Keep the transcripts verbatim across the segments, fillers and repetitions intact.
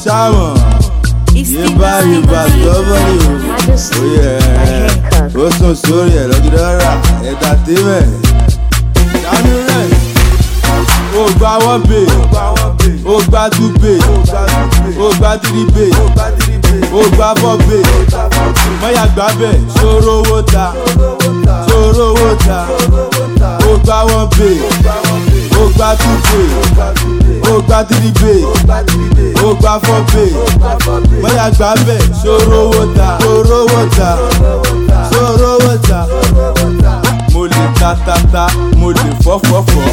Shaman. Yeba yeba somebody. Oh yeah. O sun sórí ẹ̀ lọ́gídọ́rà. Entertainment. Dánú rẹ̀. O gba one bay. O gba two bay. O gba three bay. O gba four bay. Mọ́yà gbà bẹ̀. Ṣòro owó ta. Ṣòro owó ta. O gba one bay. O gba two bay. O gba three bay. O gba four bay. Mọ́yà gbà bẹ̀. Ṣòro owó ta. Ṣòro owó ta. Ṣòro owó ta. Mo lè ta ta ta. Mo lè fọ́ fọ́ fọ́.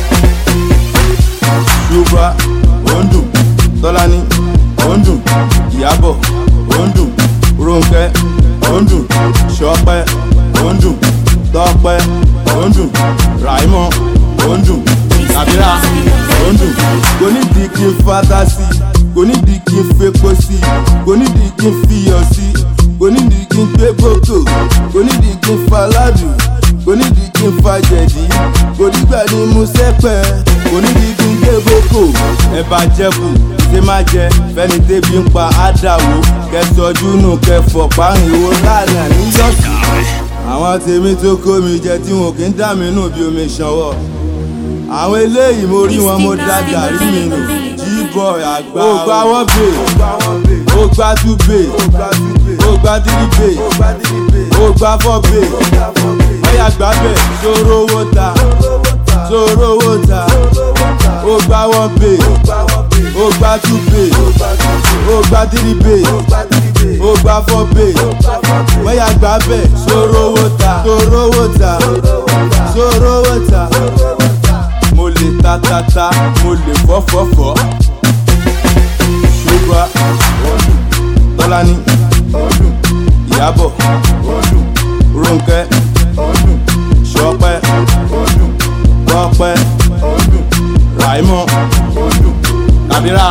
Ṣùgbọ́n ó ń dùn, Tọ́lání ó ń dùn, Ìyábọ̀ ó ń dùn, Rónkẹ́ ó ń dùn, Ṣọpẹ́ ó ń dùn, Tọ́pẹ́ ó ń dùn, Ràímọ̀ ó ń dùn, Kàbírà ó ń dùn. Kò nídìí kí n fata sí, kò nídìí kí n fepo sí, kò nídìí kí n fiyọ̀ sí, kò nídìí kí n gbé bókò, kò nídìí kí n fa ládùn, kò nídìí kí n fa jẹ̀dí, kò nígbà ní mo sẹ́pẹ̀, kò nídìí kí n gbé bókò. Ẹ bá jẹ́kù ṣé má jẹ fẹ́ni débi ń pa àdàwó kẹsọ̀jú nù kẹfọ̀ pàrìnwó lánàá níyọ̀sí. Àwọn tèmi tó kó mi jẹ tí wọn kì í dà mí nù bí omi ṣanwọ́. Àwọn eléyìí mo rí wọn mo dájà rí mi nù. G-boy àgbà ó gba one bay, ó gba two bay, ó gba three bay, ó gba four bay. Ọ̀yà gbà bẹ̀ ṣòro owó ta, ṣòro owó ta. Ó gba one bay, ó gba two bay, ó gba three bay, ó gba four bay. Ọ̀yà gbà bẹ̀ ṣòro owó ta, ṣòro owó ta, ṣòro owó ta. Mo lè ta ta ta, mo lè fọ́ fọ́ fọ́. Ṣùgbọ́n Tọ́lání, Ìyábọ̀, Rónkẹ́, Ṣọpẹ́, Tọ́pẹ́, Ràímọ̀, Kàbírà.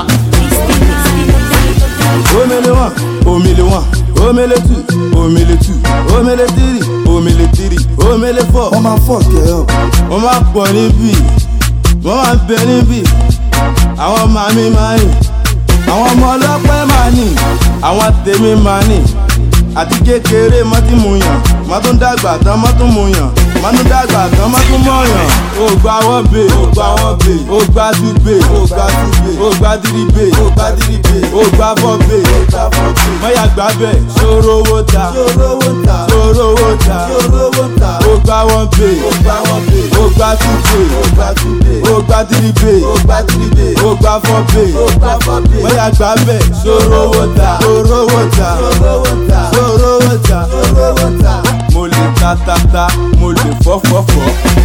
Omele one, omele one, omele two, omele two, omele three, omele three, omele four. Wọ́n máa fọ́ kẹ́ ọ́. Wọ́n máa pọ̀ níbí, wọ́n máa bẹ níbí. Àwọn màmí máa ní, àwọn ọmọ ọlọ́pẹ́ máa ní, àwọn tèmi máa ní. Àti kékeré má ti mú yàn, má tún dàgbà tán má tún mú yàn, má tún dàgbà tán má tún mọ̀ yàn. Ó gba one bay, ó gba one bay, ó gba two bay, ó gba two bay, ó gba three bay, ó gba three bay, ó gba four bay, ó gba four bay. Mọ́yà gbà bẹ̀ ṣòro owó ta, ṣòro owó ta, ṣòro owó ta, ṣòro owó ta. Ó gba one bay, ó gba one bay, ó gba two bay, ó gba two bay, ó gba three bay, ó gba three bay, ó gba four bay, ó gba four bay. Mọ́yà gbà bẹ̀ ṣòro owó ta, ṣòro owó ta, ṣòro owó ta, ṣòro owó ta, ṣòro owó ta. Mo lè ta ta ta, mo lè fọ́ fọ́ fọ́.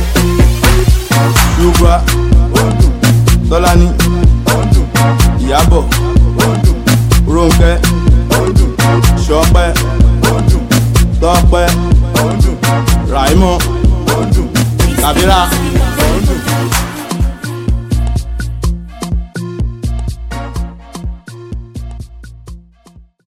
Ṣùgbọ́n Tọ́lání, Ìyábọ̀, Rónkẹ́, Ṣọpẹ́, Tọ́pẹ́, Ràímọ̀, Kàbírà.